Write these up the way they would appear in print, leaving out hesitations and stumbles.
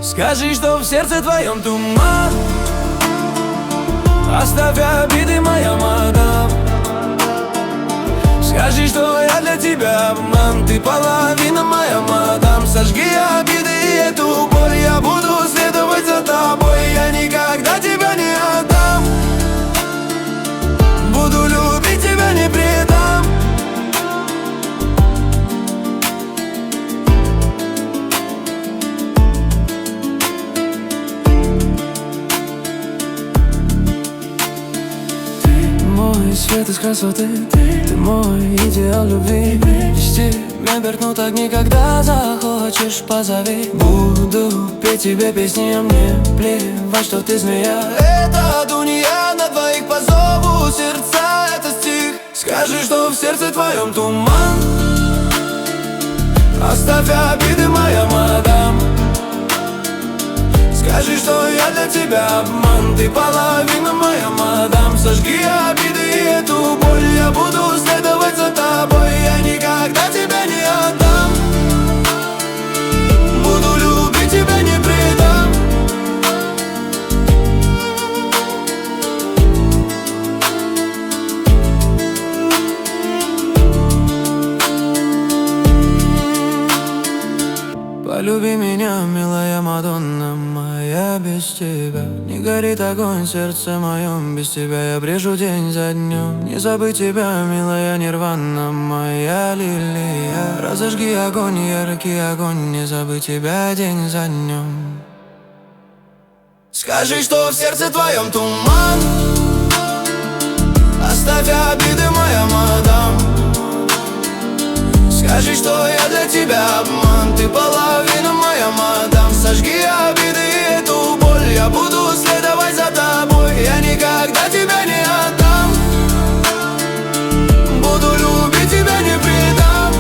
Скажи, что в сердце твоем туман. Оставь обиды, моя мадам. Скажи, что я для тебя обман. Ты половина, моя мадам. Сожги обиды и эту боль. Я буду следовать за тобой. Я никогда тебя не отдам. Буду любить тебя, не предам. Ты мой свет из красоты, ты мой идеал любви. Без тебя меркнут огни, когда захочешь, позови. Буду петь тебе песни, а мне плевать, что ты змея. Это дунья, на двоих позову сердца, это стих. Скажи, что в сердце твоем туман. Оставь обиды, моя мадам. Скажи, что я для тебя обман. Ты половина, моя мадам. Сожги обиды и эту боль. Я буду следовать за тобой. Я никогда тебя не отдам. Буду любить тебя, не предам. Полюби меня, милая Мадонна моя, без тебя не горит огонь в сердце моем. Без тебя я брежу день за днем. Не забыть тебя, милая Нирвана моя лилия. Разожги огонь, яркий огонь. Не забыть тебя день за днем. Скажи, что в сердце твоем туман. Оставь обиды, моя мадам. Скажи, что я для тебя обман. Ты половина, моя мадам. Сожги обиды и эту боль. Я буду следовать за тобой. Я никогда тебя не отдам. Буду любить тебя, не предам.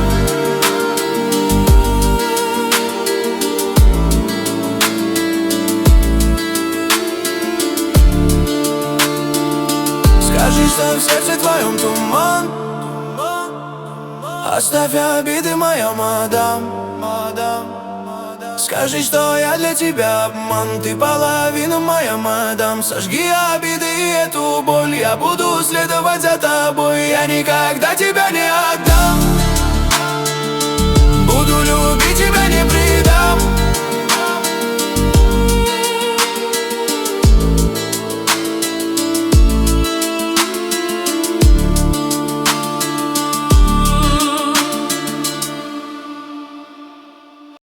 Скажи, что в сердце твоем туман. Оставь обиды, моя мадам. Скажи, что я для тебя обман. Ты половина, моя мадам. Сожги обиды и эту боль. Я буду следовать за тобой. Я никогда тебя не отдам.